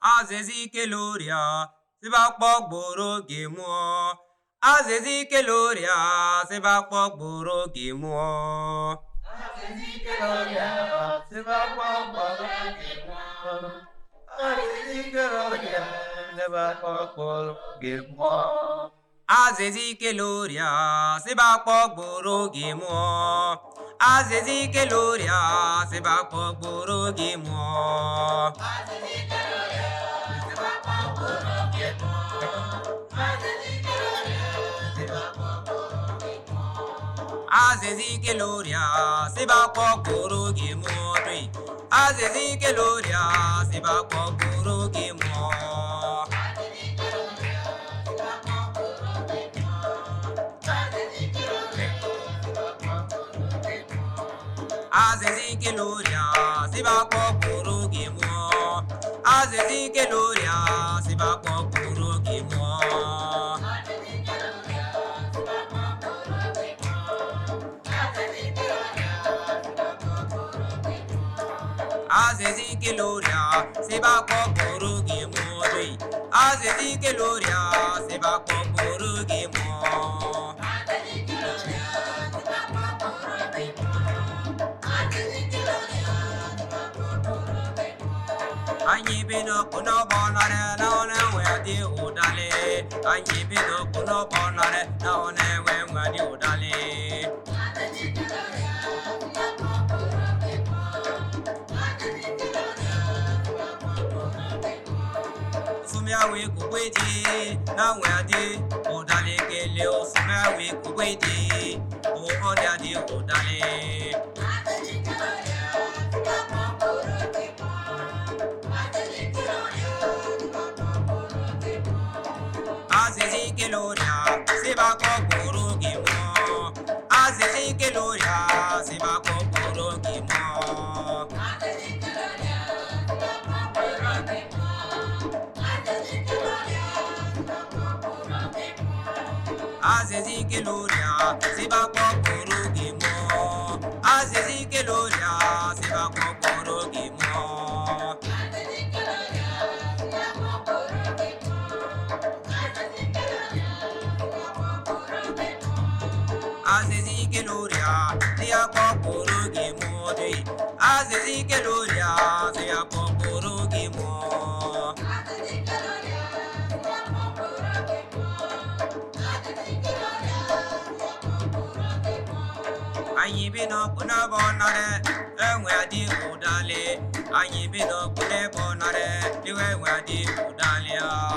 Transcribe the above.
Azezi Keloria, Sibakbok Boro Gimo. Azezi Keloria, Sibakbok Boro Gimo. Azezi Keloria, Sibakbok Boro Gimo. Azezi Keloria, Sibakbok Boro Gimo. Azezi Keloria, Sibakbok Boro Gimo. Azezi Keloria, Sibakbok Boro Gimo. Azezi Keloria, Sibakbok Boro Gimo. Azezi Keloria, Sibakbok Boro Gimo. Azezi Keloria, Sibakbok Boro Gimo. Azezi Keloria, Sibakbok Boro Gimo. Azezi Keloria, Sibakbok Boro Gimo. Azezi Keloria, Sibakbok Boro Gimo. Anyi bino kuno bonare na one wedi udale. Anyi bino kuno bonare na one wedi udale. Sumiawe kukwedi na wedi udale kele o sumiawe kukwedi o odadi udale. Azezi Keloria, Sibakbok Boro Gimo. Azezi Keloria, Sibakbok Boro Gimo. Azezi Keloria, Sibakbok Boro Gimo. Azezi Keloria, Sibakbok Boro Gimo. Azezi Keloria, Sibakbok Boro Gimo. Azezi Keloria, Sibakbok Boro Gimo. Anyi bino kuna bonare, wedi udale. Anyi bino kune bonare, wedi udale.